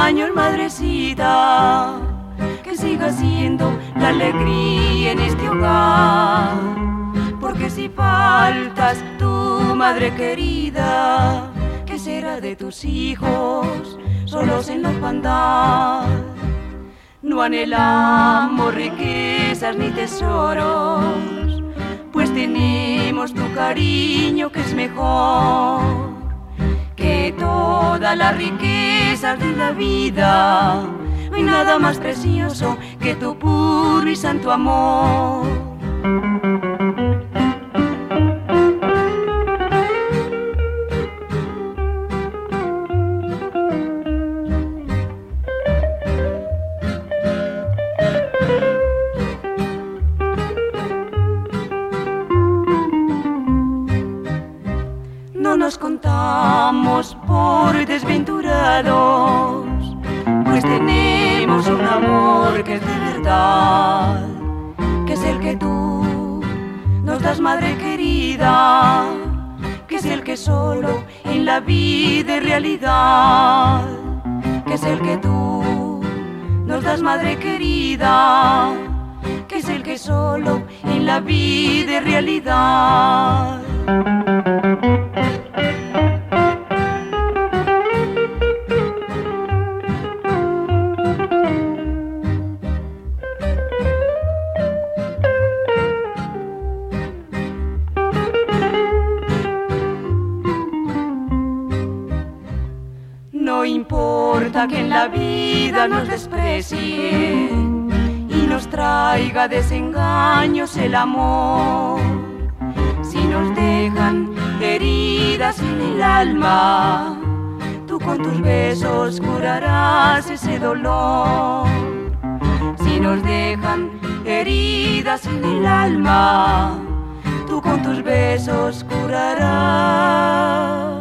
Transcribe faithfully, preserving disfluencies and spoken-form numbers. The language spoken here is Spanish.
años, madrecita, que siga siendo la alegría en este hogar. Porque si faltas tu madre querida, ¿qué será de tus hijos solos en la orfandad? No anhelamos riquezas ni tesoros, pues tenemos tu cariño que es mejor que todas las riquezas de la vida. No hay nada más precioso que tu puro y santo amor. No nos contamos por desventurados, pues tenemos un amor que es de verdad, que es el que tú nos das, madre querida, que es el que solo en la vida es realidad, que es el que tú nos das, madre querida, que es el que solo en la vida es realidad. No importa que en la vida nos desprecie y nos traiga desengaños el amor, si nos dejan heridas en el alma, tú con tus besos curarás ese dolor. Si nos dejan heridas en el alma, tú con tus besos curarás